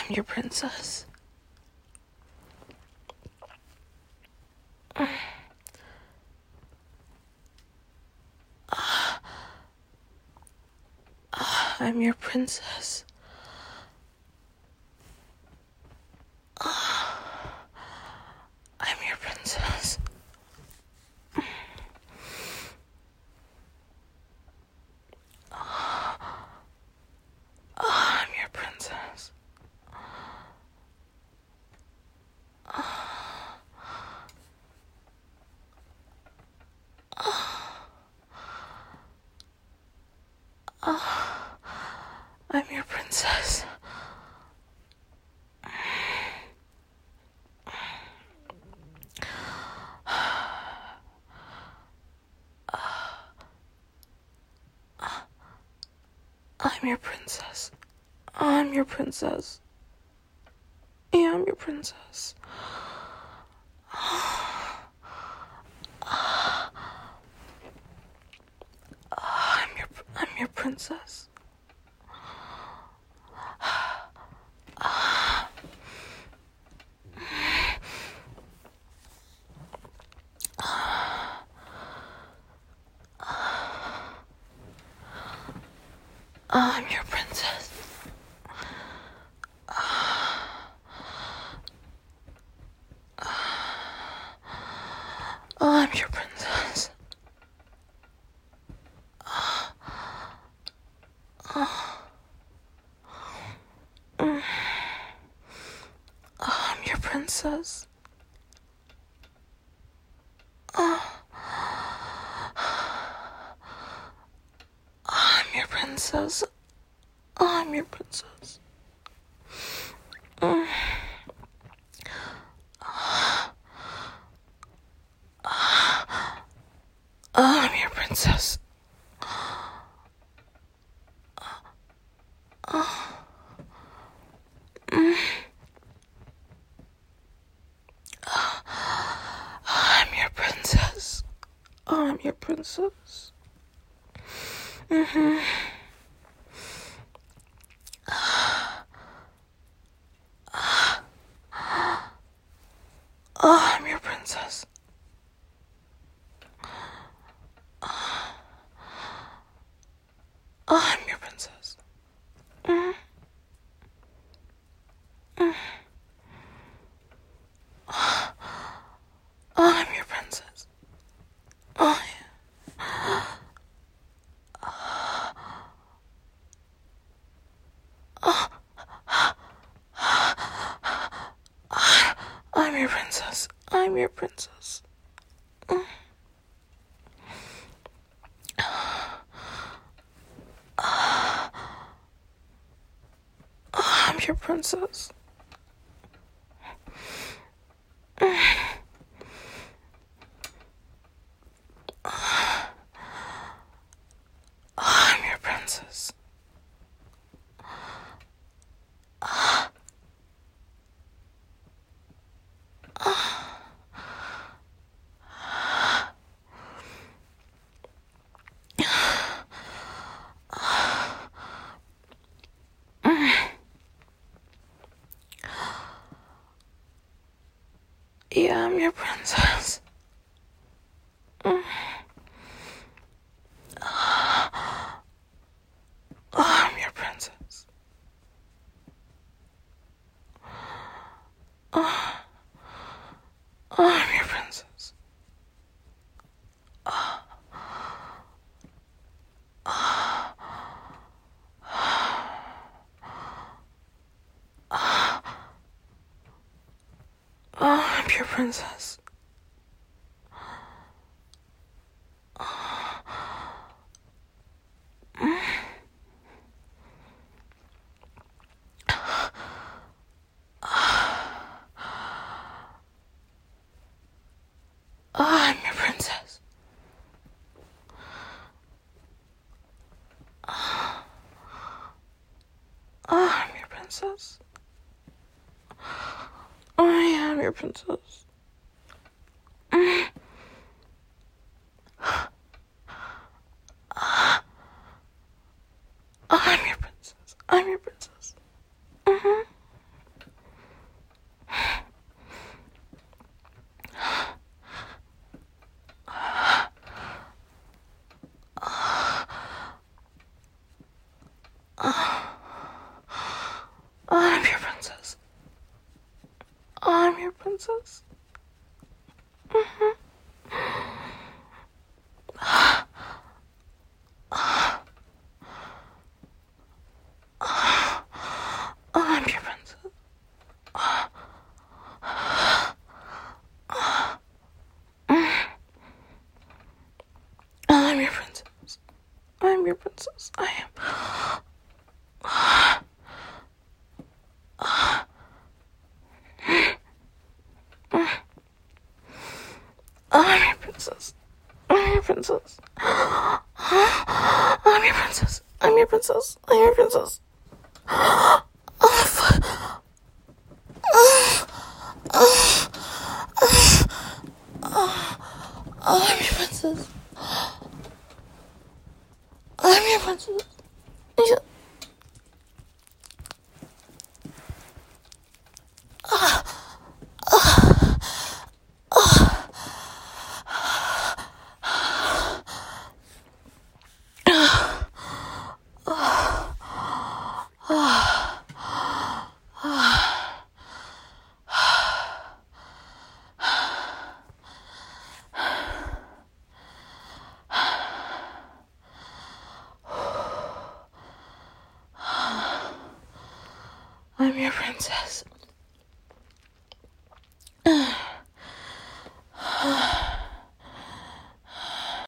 I'm your princess. I'm your princess. I'm your princess. I'm your princess. I'm your princess. I'm your princess. I'm your princess. Yeah, I'm your princess. I'm your princess. I'm your princess. I'm your princess. I'm your princess. I'm your princess. I'm your princess. I'm your princess. I'm your princess. I'm your princess. I'm your princess. I'm your princess. I'm your princess. Oh, yeah. I'm your princess. I'm your princess. I'm your princess. I'm your princess. Yeah, I'm your princess. I'm your princess. I'm your princess. I'm your princess. I'm your princess. I'm your princess. I am your princess. I'm your princess. I'm your princess. I'm your princess. I am. I'm your princess. I'm your princess. I'm your princess. I'm your princess. I'm your princess. I'm your princess. I'm your princess. I'm your princess.